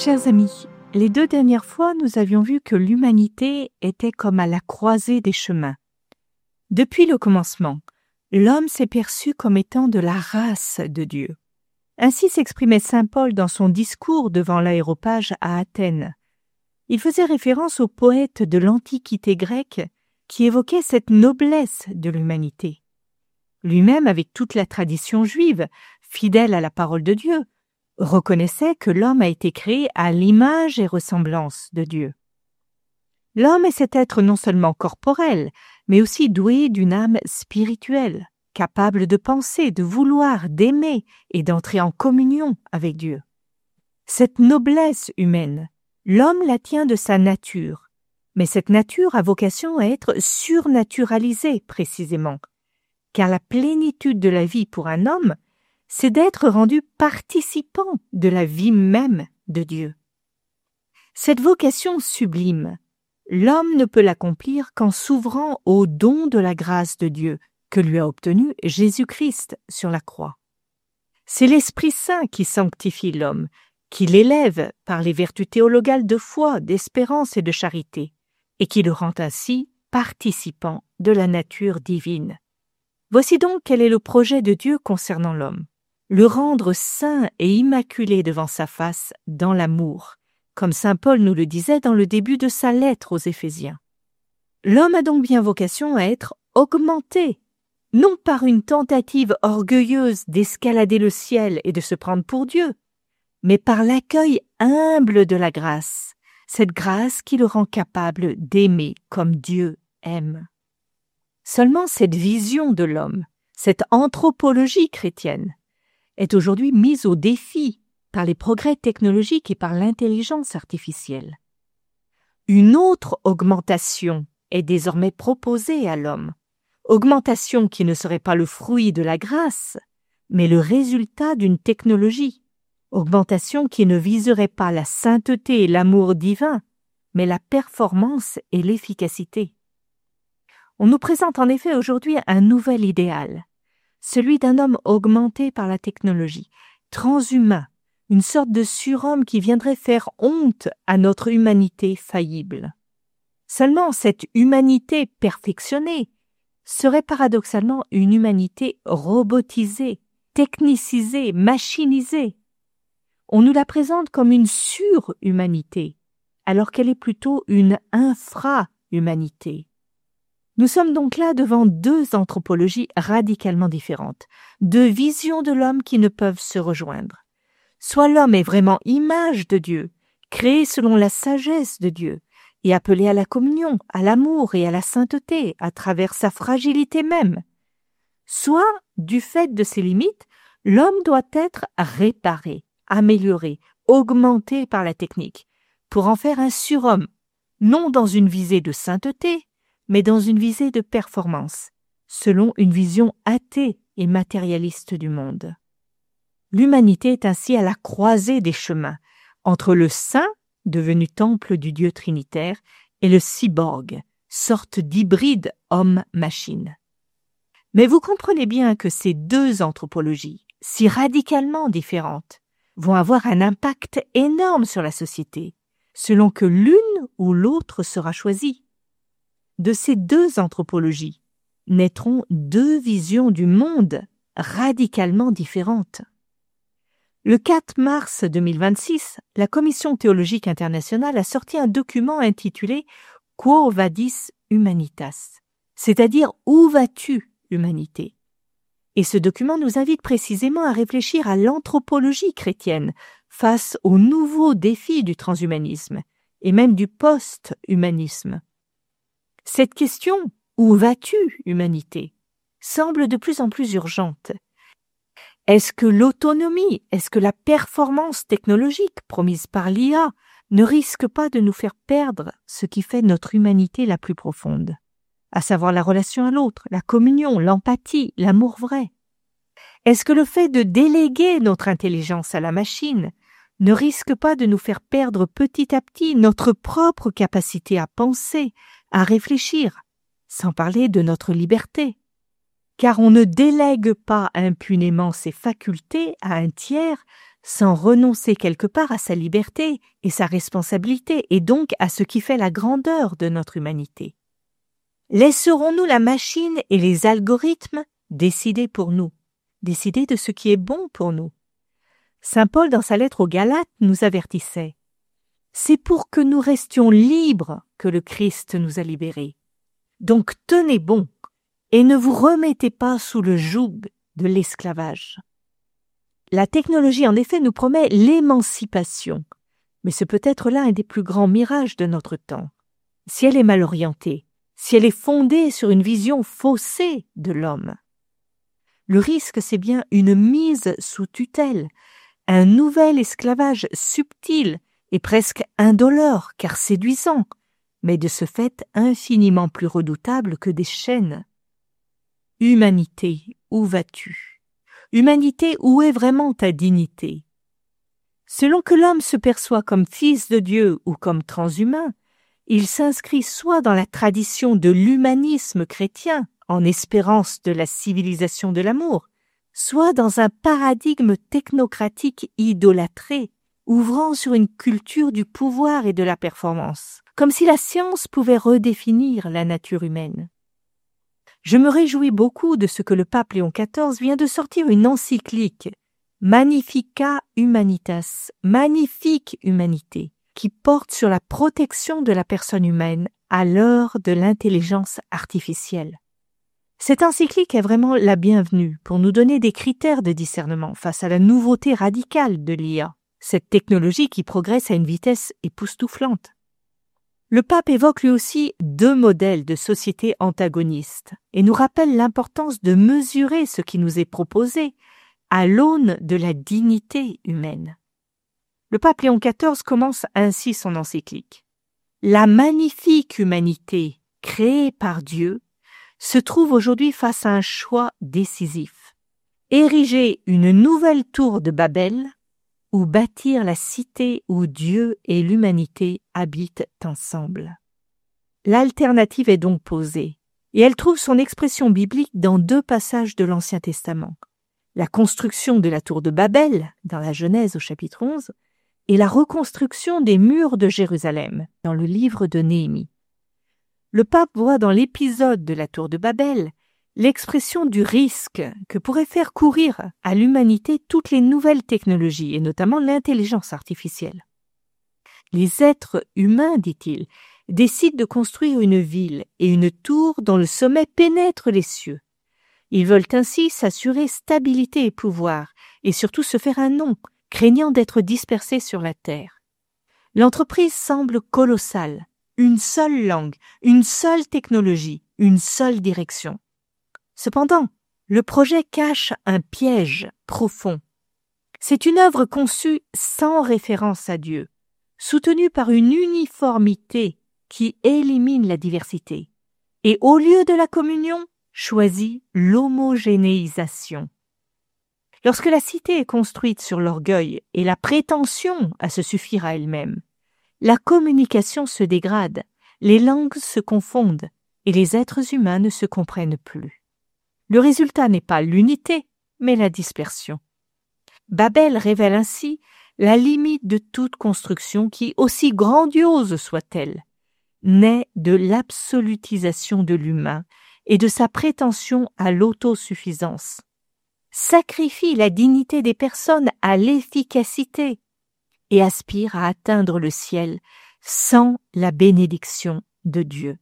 Chers amis, les 2 dernières fois, nous avions vu que l'humanité était comme à la croisée des chemins. Depuis le commencement, l'homme s'est perçu comme étant de la race de Dieu. Ainsi s'exprimait saint Paul dans son discours devant l'aréopage à Athènes. Il faisait référence aux poètes de l'Antiquité grecque qui évoquaient cette noblesse de l'humanité. Lui-même, avec toute la tradition juive, fidèle à la parole de Dieu, reconnaissait que l'homme a été créé à l'image et ressemblance de Dieu. L'homme est cet être non seulement corporel, mais aussi doué d'une âme spirituelle, capable de penser, de vouloir, d'aimer et d'entrer en communion avec Dieu. Cette noblesse humaine, l'homme la tient de sa nature, mais cette nature a vocation à être surnaturalisée précisément, car la plénitude de la vie pour un homme, c'est d'être rendu participant de la vie même de Dieu. Cette vocation sublime, l'homme ne peut l'accomplir qu'en s'ouvrant au don de la grâce de Dieu que lui a obtenu Jésus-Christ sur la croix. C'est l'Esprit Saint qui sanctifie l'homme, qui l'élève par les vertus théologales de foi, d'espérance et de charité, et qui le rend ainsi participant de la nature divine. Voici donc quel est le projet de Dieu concernant l'homme. Le rendre saint et immaculé devant sa face dans l'amour, comme saint Paul nous le disait dans le début de sa lettre aux Éphésiens. L'homme a donc bien vocation à être augmenté, non par une tentative orgueilleuse d'escalader le ciel et de se prendre pour Dieu, mais par l'accueil humble de la grâce, cette grâce qui le rend capable d'aimer comme Dieu aime. Seulement cette vision de l'homme, cette anthropologie chrétienne, est aujourd'hui mise au défi par les progrès technologiques et par l'intelligence artificielle. Une autre augmentation est désormais proposée à l'homme, augmentation qui ne serait pas le fruit de la grâce, mais le résultat d'une technologie, augmentation qui ne viserait pas la sainteté et l'amour divin, mais la performance et l'efficacité. On nous présente en effet aujourd'hui un nouvel idéal, celui d'un homme augmenté par la technologie, transhumain, une sorte de surhomme qui viendrait faire honte à notre humanité faillible. Seulement, cette humanité perfectionnée serait paradoxalement une humanité robotisée, technicisée, machinisée. On nous la présente comme une surhumanité, alors qu'elle est plutôt une infra-humanité. Nous sommes donc là devant 2 anthropologies radicalement différentes, 2 visions de l'homme qui ne peuvent se rejoindre. Soit l'homme est vraiment image de Dieu, créé selon la sagesse de Dieu, et appelé à la communion, à l'amour et à la sainteté à travers sa fragilité même. Soit, du fait de ses limites, l'homme doit être réparé, amélioré, augmenté par la technique, pour en faire un surhomme, non dans une visée de sainteté, mais dans une visée de performance, selon une vision athée et matérialiste du monde. L'humanité est ainsi à la croisée des chemins, entre le saint, devenu temple du Dieu trinitaire, et le cyborg, sorte d'hybride homme-machine. Mais vous comprenez bien que ces 2 anthropologies, si radicalement différentes, vont avoir un impact énorme sur la société, selon que l'une ou l'autre sera choisie. De ces 2 anthropologies naîtront 2 visions du monde radicalement différentes. Le 4 mars 2026, la Commission théologique internationale a sorti un document intitulé « Quo vadis humanitas », c'est-à-dire « Où vas-tu, humanité ?» Et ce document nous invite précisément à réfléchir à l'anthropologie chrétienne face aux nouveaux défis du transhumanisme et même du post-humanisme. Cette question « Où vas-tu, humanité ?» semble de plus en plus urgente. Est-ce que l'autonomie, est-ce que la performance technologique promise par l'IA ne risque pas de nous faire perdre ce qui fait notre humanité la plus profonde, à savoir la relation à l'autre, la communion, l'empathie, l'amour vrai? Est-ce que le fait de déléguer notre intelligence à la machine ne risque pas de nous faire perdre petit à petit notre propre capacité à penser, à réfléchir, sans parler de notre liberté? Car on ne délègue pas impunément ses facultés à un tiers sans renoncer quelque part à sa liberté et sa responsabilité, et donc à ce qui fait la grandeur de notre humanité. Laisserons-nous la machine et les algorithmes décider pour nous, décider de ce qui est bon pour nous? Saint Paul, dans sa lettre aux Galates, nous avertissait « C'est pour que nous restions libres que le Christ nous a libérés. Donc tenez bon et ne vous remettez pas sous le joug de l'esclavage. » La technologie, en effet, nous promet l'émancipation, mais c'est peut-être là un des plus grands mirages de notre temps. Si elle est mal orientée, si elle est fondée sur une vision faussée de l'homme. Le risque, c'est bien une mise sous tutelle, un nouvel esclavage subtil et presque indolore, car séduisant, mais de ce fait infiniment plus redoutable que des chaînes. Humanité, où vas-tu? Humanité, où est vraiment ta dignité? Selon que l'homme se perçoit comme fils de Dieu ou comme transhumain, il s'inscrit soit dans la tradition de l'humanisme chrétien, en espérance de la civilisation de l'amour, soit dans un paradigme technocratique idolâtré, ouvrant sur une culture du pouvoir et de la performance, comme si la science pouvait redéfinir la nature humaine. Je me réjouis beaucoup de ce que le pape Léon XIV vient de sortir une encyclique, Magnificat Humanitas, magnifique humanité, qui porte sur la protection de la personne humaine à l'heure de l'intelligence artificielle. Cette encyclique est vraiment la bienvenue pour nous donner des critères de discernement face à la nouveauté radicale de l'IA, cette technologie qui progresse à une vitesse époustouflante. Le pape évoque lui aussi 2 modèles de société antagonistes et nous rappelle l'importance de mesurer ce qui nous est proposé à l'aune de la dignité humaine. Le pape Léon XIV commence ainsi son encyclique. La magnifique humanité créée par Dieu se trouve aujourd'hui face à un choix décisif. Ériger une nouvelle tour de Babel ou bâtir la cité où Dieu et l'humanité habitent ensemble. L'alternative est donc posée, et elle trouve son expression biblique dans 2 passages de l'Ancien Testament. La construction de la tour de Babel, dans la Genèse au chapitre 11, et la reconstruction des murs de Jérusalem, dans le livre de Néhémie. Le pape voit dans l'épisode de la tour de Babel l'expression du risque que pourraient faire courir à l'humanité toutes les nouvelles technologies, et notamment l'intelligence artificielle. Les êtres humains, dit-il, décident de construire une ville et une tour dont le sommet pénètre les cieux. Ils veulent ainsi s'assurer stabilité et pouvoir, et surtout se faire un nom, craignant d'être dispersés sur la terre. L'entreprise semble colossale, une seule langue, une seule technologie, une seule direction. Cependant, le projet cache un piège profond. C'est une œuvre conçue sans référence à Dieu, soutenue par une uniformité qui élimine la diversité, et au lieu de la communion, choisit l'homogénéisation. Lorsque la cité est construite sur l'orgueil et la prétention à se suffire à elle-même, la communication se dégrade, les langues se confondent et les êtres humains ne se comprennent plus. Le résultat n'est pas l'unité, mais la dispersion. Babel révèle ainsi la limite de toute construction qui, aussi grandiose soit-elle, naît de l'absolutisation de l'humain et de sa prétention à l'autosuffisance, sacrifie la dignité des personnes à l'efficacité et aspire à atteindre le ciel sans la bénédiction de Dieu.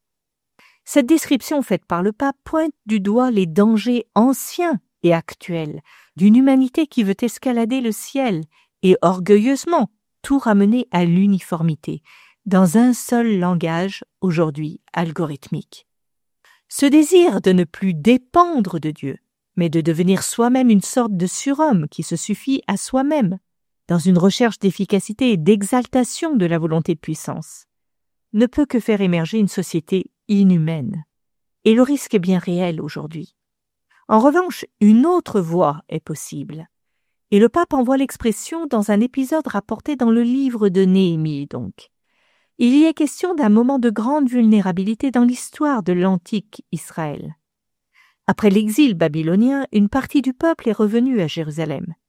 Cette description faite par le pape pointe du doigt les dangers anciens et actuels d'une humanité qui veut escalader le ciel et orgueilleusement tout ramener à l'uniformité, dans un seul langage aujourd'hui algorithmique. Ce désir de ne plus dépendre de Dieu, mais de devenir soi-même une sorte de surhomme qui se suffit à soi-même, dans une recherche d'efficacité et d'exaltation de la volonté de puissance, ne peut que faire émerger une société inhumaine. Et le risque est bien réel aujourd'hui. En revanche, une autre voie est possible. Et le pape envoie l'expression dans un épisode rapporté dans le livre de Néhémie, donc. Il y est question d'un moment de grande vulnérabilité dans l'histoire de l'antique Israël. Après l'exil babylonien, une partie du peuple est revenue à Jérusalem.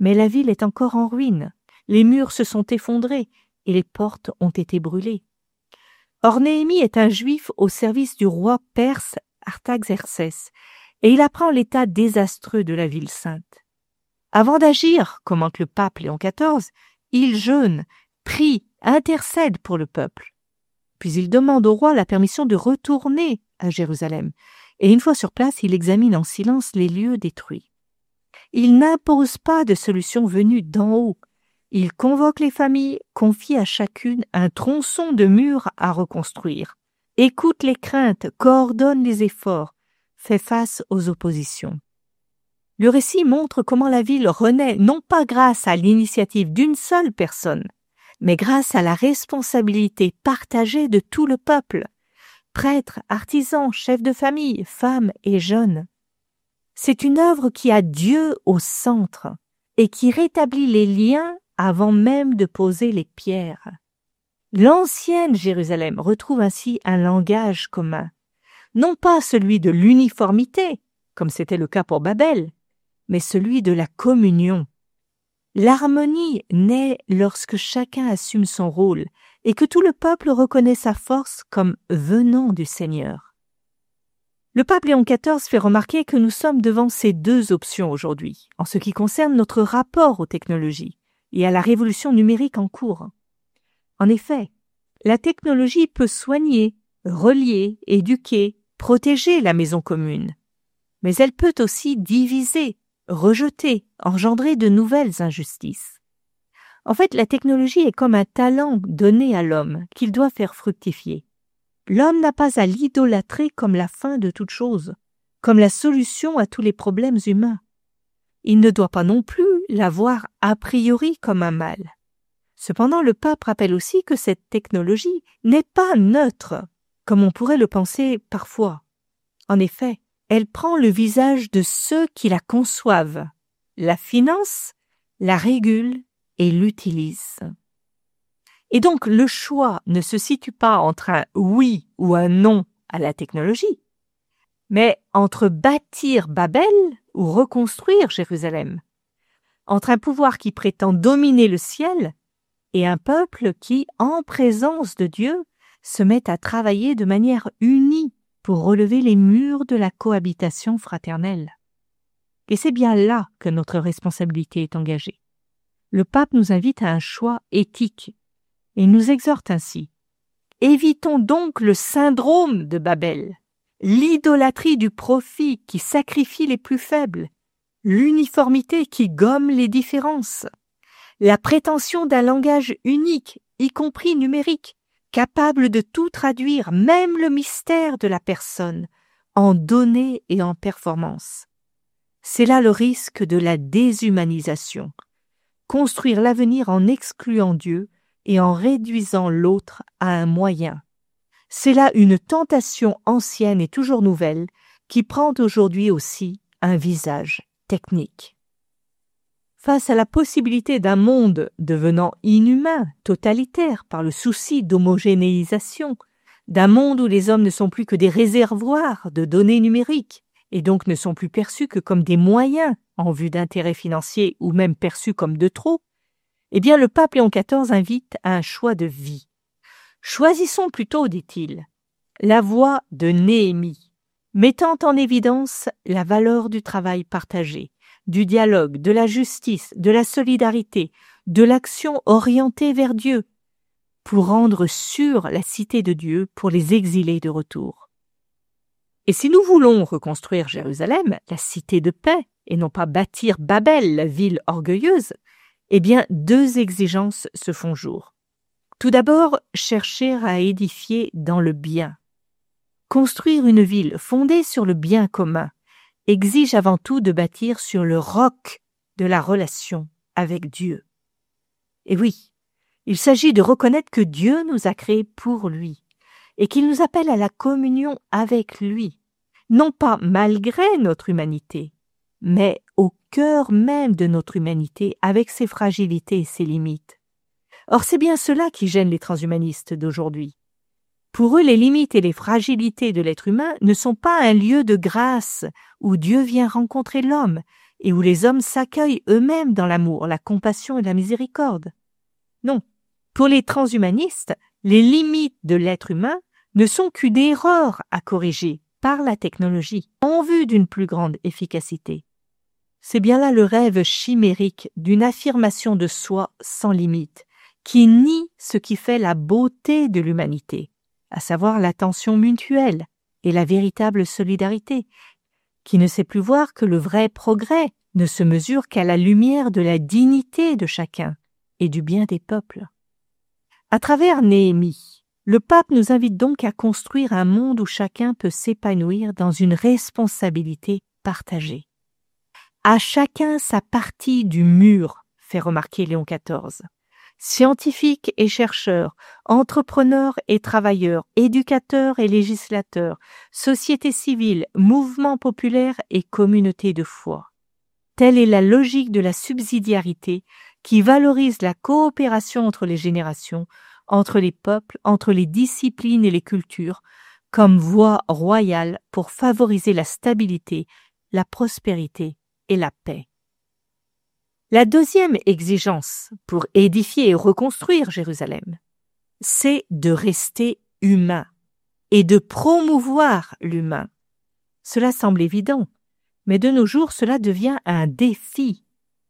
Mais la ville est encore en ruine, les murs se sont effondrés et les portes ont été brûlées. Or Néhémie est un juif au service du roi perse Artaxerxès, et il apprend l'état désastreux de la ville sainte. Avant d'agir, commente le pape Léon XIV, il jeûne, prie, intercède pour le peuple. Puis il demande au roi la permission de retourner à Jérusalem, et une fois sur place, il examine en silence les lieux détruits. Il n'impose pas de solution venue d'en haut. Il convoque les familles, confie à chacune un tronçon de mur à reconstruire, écoute les craintes, coordonne les efforts, fait face aux oppositions. Le récit montre comment la ville renaît non pas grâce à l'initiative d'une seule personne, mais grâce à la responsabilité partagée de tout le peuple, prêtres, artisans, chefs de famille, femmes et jeunes. C'est une œuvre qui a Dieu au centre et qui rétablit les liens avant même de poser les pierres. L'ancienne Jérusalem retrouve ainsi un langage commun, non pas celui de l'uniformité, comme c'était le cas pour Babel, mais celui de la communion. L'harmonie naît lorsque chacun assume son rôle et que tout le peuple reconnaît sa force comme venant du Seigneur. Le pape Léon XIV fait remarquer que nous sommes devant ces deux options aujourd'hui, en ce qui concerne notre rapport aux technologies et à la révolution numérique en cours. En effet, la technologie peut soigner, relier, éduquer, protéger la maison commune, mais elle peut aussi diviser, rejeter, engendrer de nouvelles injustices. En fait, la technologie est comme un talent donné à l'homme qu'il doit faire fructifier. L'homme n'a pas à l'idolâtrer comme la fin de toute chose, comme la solution à tous les problèmes humains. Il ne doit pas non plus la voir a priori comme un mal. Cependant, le pape rappelle aussi que cette technologie n'est pas neutre, comme on pourrait le penser parfois. En effet, elle prend le visage de ceux qui la conçoivent, la financent, la régulent et l'utilisent. Et donc, le choix ne se situe pas entre un oui ou un non à la technologie, mais entre bâtir Babel ou reconstruire Jérusalem, entre un pouvoir qui prétend dominer le ciel et un peuple qui, en présence de Dieu, se met à travailler de manière unie pour relever les murs de la cohabitation fraternelle. Et c'est bien là que notre responsabilité est engagée. Le pape nous invite à un choix éthique et nous exhorte ainsi. Évitons donc le syndrome de Babel, l'idolâtrie du profit qui sacrifie les plus faibles, l'uniformité qui gomme les différences, la prétention d'un langage unique, y compris numérique, capable de tout traduire, même le mystère de la personne, en données et en performances. C'est là le risque de la déshumanisation. Construire l'avenir en excluant Dieu et en réduisant l'autre à un moyen. C'est là une tentation ancienne et toujours nouvelle qui prend aujourd'hui aussi un visage technique. Face à la possibilité d'un monde devenant inhumain, totalitaire, par le souci d'homogénéisation, d'un monde où les hommes ne sont plus que des réservoirs de données numériques, et donc ne sont plus perçus que comme des moyens en vue d'intérêts financiers ou même perçus comme de trop, eh bien le pape Léon XIV invite à un choix de vie. Choisissons plutôt, dit-il, la voie de Néhémie, mettant en évidence la valeur du travail partagé, du dialogue, de la justice, de la solidarité, de l'action orientée vers Dieu, pour rendre sûre la cité de Dieu pour les exilés de retour. Et si nous voulons reconstruire Jérusalem, la cité de paix, et non pas bâtir Babel, la ville orgueilleuse, eh bien deux exigences se font jour. Tout d'abord, chercher à édifier dans le bien. Construire une ville fondée sur le bien commun exige avant tout de bâtir sur le roc de la relation avec Dieu. Et oui, il s'agit de reconnaître que Dieu nous a créés pour lui et qu'il nous appelle à la communion avec lui, non pas malgré notre humanité, mais au cœur même de notre humanité avec ses fragilités et ses limites. Or, c'est bien cela qui gêne les transhumanistes d'aujourd'hui. Pour eux, les limites et les fragilités de l'être humain ne sont pas un lieu de grâce où Dieu vient rencontrer l'homme et où les hommes s'accueillent eux-mêmes dans l'amour, la compassion et la miséricorde. Non, pour les transhumanistes, les limites de l'être humain ne sont qu'une erreur à corriger par la technologie en vue d'une plus grande efficacité. C'est bien là le rêve chimérique d'une affirmation de soi sans limite, qui nie ce qui fait la beauté de l'humanité, à savoir l'attention mutuelle et la véritable solidarité, qui ne sait plus voir que le vrai progrès ne se mesure qu'à la lumière de la dignité de chacun et du bien des peuples. À travers Néhémie, le pape nous invite donc à construire un monde où chacun peut s'épanouir dans une responsabilité partagée. À chacun sa partie du mur, fait remarquer Léon XIV. Scientifiques et chercheurs, entrepreneurs et travailleurs, éducateurs et législateurs, société civile, mouvements populaires et communautés de foi. Telle est la logique de la subsidiarité qui valorise la coopération entre les générations, entre les peuples, entre les disciplines et les cultures, comme voie royale pour favoriser la stabilité, la prospérité et la paix. La deuxième exigence pour édifier et reconstruire Jérusalem, c'est de rester humain et de promouvoir l'humain. Cela semble évident, mais de nos jours, cela devient un défi.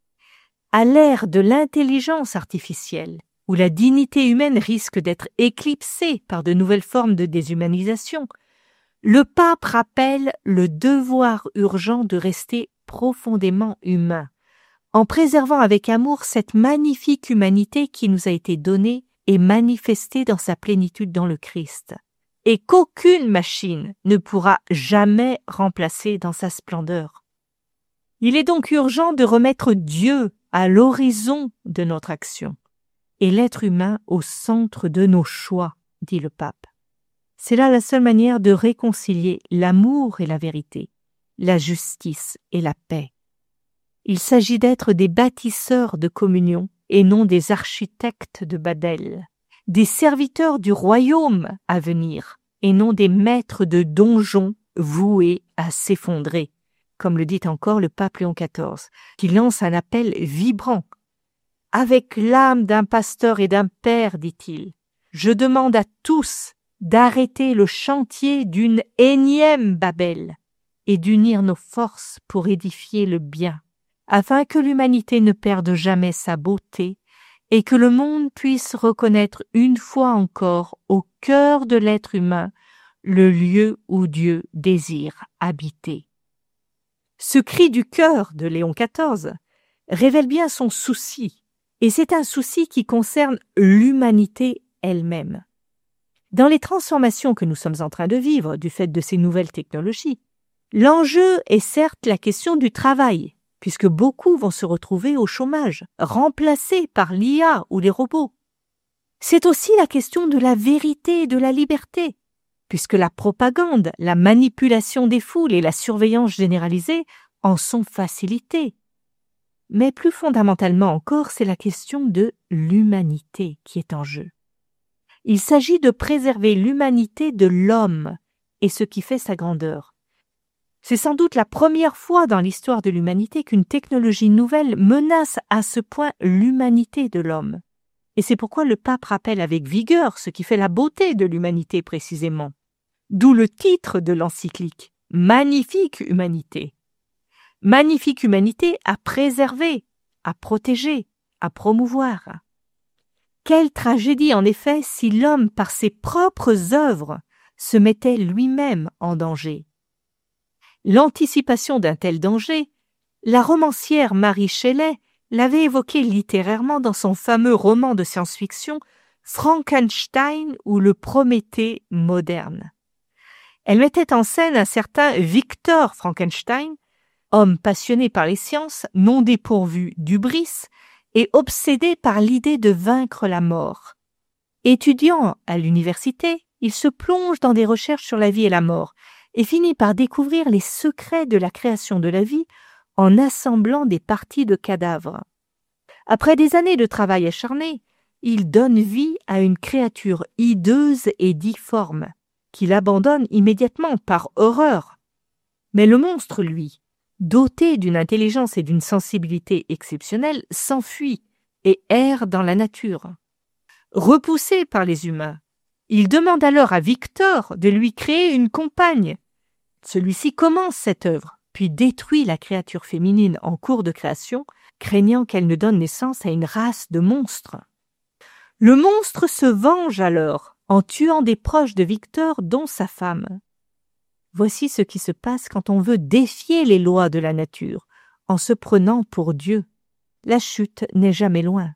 À l'ère de l'intelligence artificielle, où la dignité humaine risque d'être éclipsée par de nouvelles formes de déshumanisation, le pape rappelle le devoir urgent de rester profondément humain, en préservant avec amour cette magnifique humanité qui nous a été donnée et manifestée dans sa plénitude dans le Christ, et qu'aucune machine ne pourra jamais remplacer dans sa splendeur. Il est donc urgent de remettre Dieu à l'horizon de notre action, et l'être humain au centre de nos choix, dit le pape. C'est là la seule manière de réconcilier l'amour et la vérité, la justice et la paix. Il s'agit d'être des bâtisseurs de communion et non des architectes de Babel, des serviteurs du royaume à venir et non des maîtres de donjons voués à s'effondrer, comme le dit encore le pape Léon XIV, qui lance un appel vibrant. « Avec l'âme d'un pasteur et d'un père, dit-il, je demande à tous d'arrêter le chantier d'une énième Babel et d'unir nos forces pour édifier le bien, afin que l'humanité ne perde jamais sa beauté et que le monde puisse reconnaître une fois encore au cœur de l'être humain le lieu où Dieu désire habiter. » Ce cri du cœur de Léon XIV révèle bien son souci, et c'est un souci qui concerne l'humanité elle-même. Dans les transformations que nous sommes en train de vivre du fait de ces nouvelles technologies, l'enjeu est certes la question du travail, puisque beaucoup vont se retrouver au chômage, remplacés par l'IA ou les robots. C'est aussi la question de la vérité et de la liberté, puisque la propagande, la manipulation des foules et la surveillance généralisée en sont facilitées. Mais plus fondamentalement encore, c'est la question de l'humanité qui est en jeu. Il s'agit de préserver l'humanité de l'homme et ce qui fait sa grandeur. C'est sans doute la première fois dans l'histoire de l'humanité qu'une technologie nouvelle menace à ce point l'humanité de l'homme. Et c'est pourquoi le pape rappelle avec vigueur ce qui fait la beauté de l'humanité précisément. D'où le titre de l'encyclique, « Magnifique humanité ». Magnifique humanité à préserver, à protéger, à promouvoir. Quelle tragédie en effet si l'homme par ses propres œuvres se mettait lui-même en danger. L'anticipation d'un tel danger, la romancière Mary Shelley l'avait évoqué littérairement dans son fameux roman de science-fiction Frankenstein ou le Prométhée moderne. Elle mettait en scène un certain Victor Frankenstein, homme passionné par les sciences, non dépourvu d'hubris et obsédé par l'idée de vaincre la mort. Étudiant à l'université, il se plonge dans des recherches sur la vie et la mort et finit par découvrir les secrets de la création de la vie en assemblant des parties de cadavres. Après des années de travail acharné, il donne vie à une créature hideuse et difforme, qu'il abandonne immédiatement par horreur. Mais le monstre, lui, doté d'une intelligence et d'une sensibilité exceptionnelles, s'enfuit et erre dans la nature. Repoussé par les humains, il demande alors à Victor de lui créer une compagne. Celui-ci commence cette œuvre, puis détruit la créature féminine en cours de création, craignant qu'elle ne donne naissance à une race de monstres. Le monstre se venge alors en tuant des proches de Victor, dont sa femme. Voici ce qui se passe quand on veut défier les lois de la nature, en se prenant pour Dieu. La chute n'est jamais loin.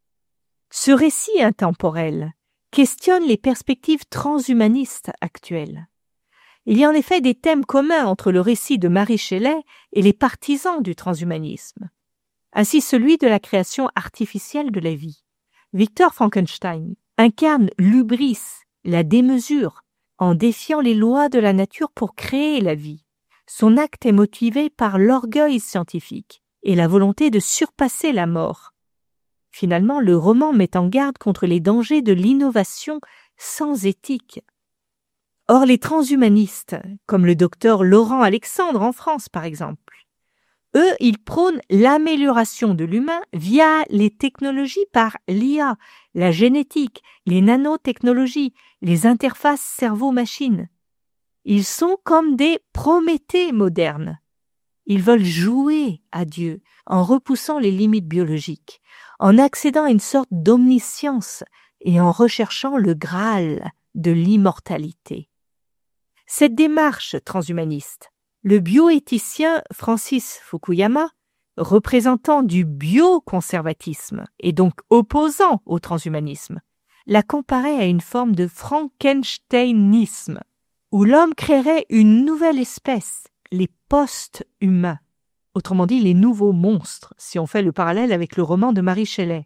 Ce récit intemporel questionne les perspectives transhumanistes actuelles. Il y a en effet des thèmes communs entre le récit de Mary Shelley et les partisans du transhumanisme. Ainsi celui de la création artificielle de la vie. Victor Frankenstein incarne l'hubris, la démesure, en défiant les lois de la nature pour créer la vie. Son acte est motivé par l'orgueil scientifique et la volonté de surpasser la mort. Finalement, le roman met en garde contre les dangers de l'innovation sans éthique. Or, les transhumanistes, comme le docteur Laurent Alexandre en France par exemple, eux, ils prônent l'amélioration de l'humain via les technologies par l'IA, la génétique, les nanotechnologies, les interfaces cerveau-machine. Ils sont comme des Prométhées modernes. Ils veulent jouer à Dieu en repoussant les limites biologiques, en accédant à une sorte d'omniscience et en recherchant le Graal de l'immortalité. Cette démarche transhumaniste, le bioéthicien Francis Fukuyama, représentant du bioconservatisme et donc opposant au transhumanisme, la comparait à une forme de frankensteinisme, où l'homme créerait une nouvelle espèce, les post-humains, autrement dit les nouveaux monstres, si on fait le parallèle avec le roman de Mary Shelley.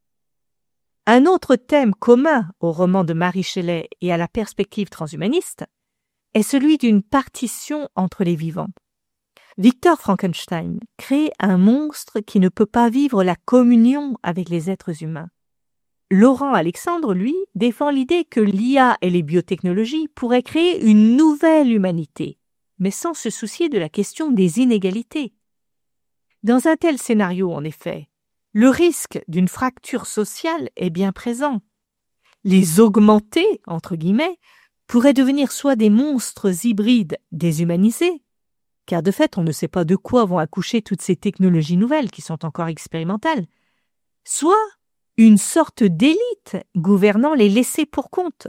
Un autre thème commun au roman de Mary Shelley et à la perspective transhumaniste est celui d'une partition entre les vivants. Victor Frankenstein crée un monstre qui ne peut pas vivre la communion avec les êtres humains. Laurent Alexandre, lui, défend l'idée que l'IA et les biotechnologies pourraient créer une nouvelle humanité, mais sans se soucier de la question des inégalités. Dans un tel scénario, en effet, le risque d'une fracture sociale est bien présent. Les augmentés, entre guillemets, pourraient devenir soit des monstres hybrides déshumanisés, car de fait, on ne sait pas de quoi vont accoucher toutes ces technologies nouvelles qui sont encore expérimentales, soit une sorte d'élite gouvernant les laissés pour compte.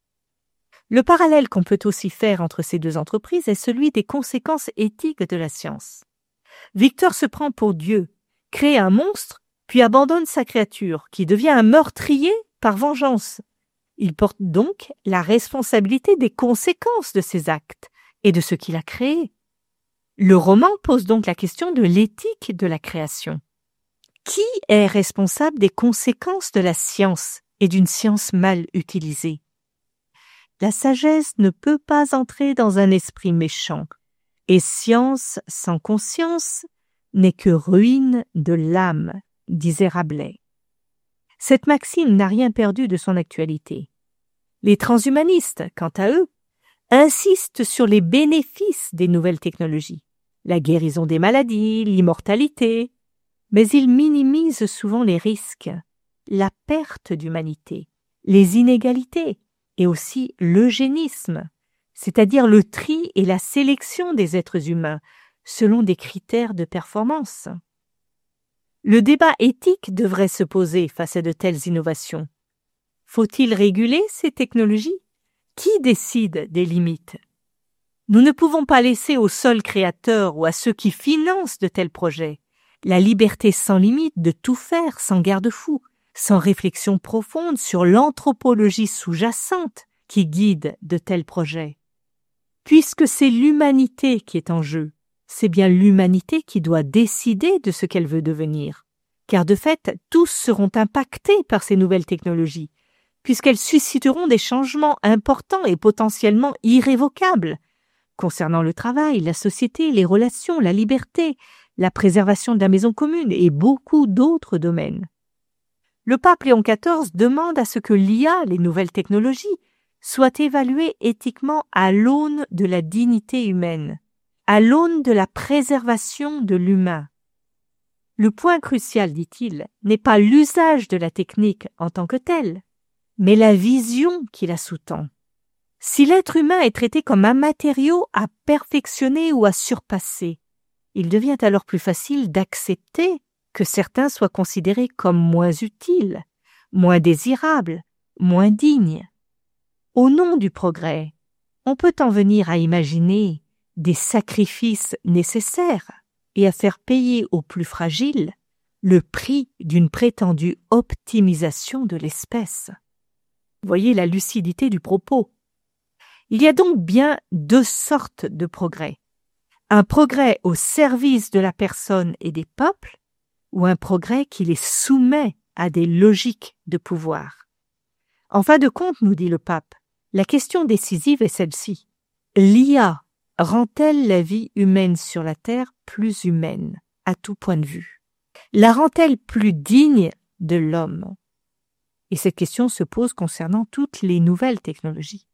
Le parallèle qu'on peut aussi faire entre ces deux entreprises est celui des conséquences éthiques de la science. Victor se prend pour Dieu, crée un monstre, puis abandonne sa créature, qui devient un meurtrier par vengeance. Il porte donc la responsabilité des conséquences de ses actes et de ce qu'il a créé. Le roman pose donc la question de l'éthique de la création. Qui est responsable des conséquences de la science et d'une science mal utilisée? La sagesse ne peut pas entrer dans un esprit méchant, et science sans conscience n'est que ruine de l'âme, disait Rabelais. Cette maxime n'a rien perdu de son actualité. Les transhumanistes, quant à eux, insistent sur les bénéfices des nouvelles technologies, la guérison des maladies, l'immortalité, mais ils minimisent souvent les risques, la perte d'humanité, les inégalités et aussi l'eugénisme, c'est-à-dire le tri et la sélection des êtres humains selon des critères de performance. Le débat éthique devrait se poser face à de telles innovations. Faut-il réguler ces technologies? Qui décide des limites? Nous ne pouvons pas laisser aux seuls créateurs ou à ceux qui financent de tels projets la liberté sans limite de tout faire sans garde-fou, sans réflexion profonde sur l'anthropologie sous-jacente qui guide de tels projets. Puisque c'est l'humanité qui est en jeu, c'est bien l'humanité qui doit décider de ce qu'elle veut devenir. Car de fait, tous seront impactés par ces nouvelles technologies, puisqu'elles susciteront des changements importants et potentiellement irrévocables, concernant le travail, la société, les relations, la liberté, la préservation de la maison commune et beaucoup d'autres domaines. Le pape Léon XIV demande à ce que l'IA, les nouvelles technologies, soient évaluées éthiquement à l'aune de la dignité humaine, à l'aune de la préservation de l'humain. Le point crucial, dit-il, n'est pas l'usage de la technique en tant que telle, mais la vision qui la sous-tend. Si l'être humain est traité comme un matériau à perfectionner ou à surpasser, il devient alors plus facile d'accepter que certains soient considérés comme moins utiles, moins désirables, moins dignes. Au nom du progrès, on peut en venir à imaginer des sacrifices nécessaires et à faire payer aux plus fragiles le prix d'une prétendue optimisation de l'espèce. Voyez la lucidité du propos. Il y a donc bien deux sortes de progrès. Un progrès au service de la personne et des peuples, ou un progrès qui les soumet à des logiques de pouvoir. En fin de compte, nous dit le pape, la question décisive est celle-ci. L'IA rend-elle la vie humaine sur la Terre plus humaine, à tout point de vue? La rend-elle plus digne de l'homme? Et cette question se pose concernant toutes les nouvelles technologies.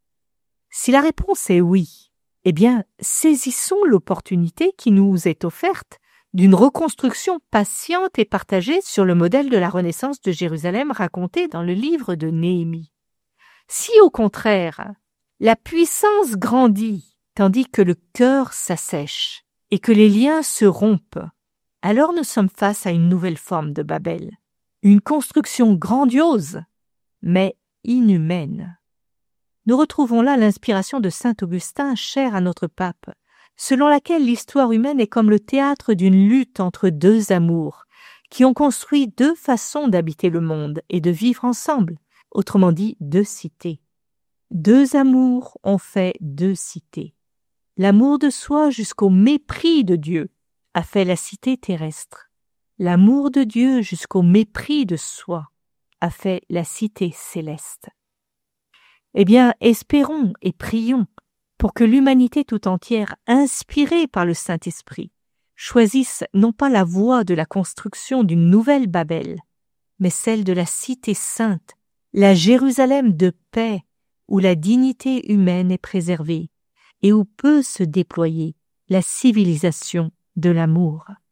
Si la réponse est oui, eh bien, saisissons l'opportunité qui nous est offerte d'une reconstruction patiente et partagée sur le modèle de la Renaissance de Jérusalem raconté dans le livre de Néhémie. Si, au contraire, la puissance grandit, tandis que le cœur s'assèche et que les liens se rompent, alors nous sommes face à une nouvelle forme de Babel, une construction grandiose, mais inhumaine. Nous retrouvons là l'inspiration de saint Augustin, cher à notre pape, selon laquelle l'histoire humaine est comme le théâtre d'une lutte entre deux amours, qui ont construit deux façons d'habiter le monde et de vivre ensemble, autrement dit deux cités. Deux amours ont fait deux cités. L'amour de soi jusqu'au mépris de Dieu a fait la cité terrestre. L'amour de Dieu jusqu'au mépris de soi a fait la cité céleste. Eh bien, espérons et prions pour que l'humanité tout entière, inspirée par le Saint-Esprit, choisisse non pas la voie de la construction d'une nouvelle Babel, mais celle de la cité sainte, la Jérusalem de paix, où la dignité humaine est préservée et où peut se déployer la civilisation de l'amour.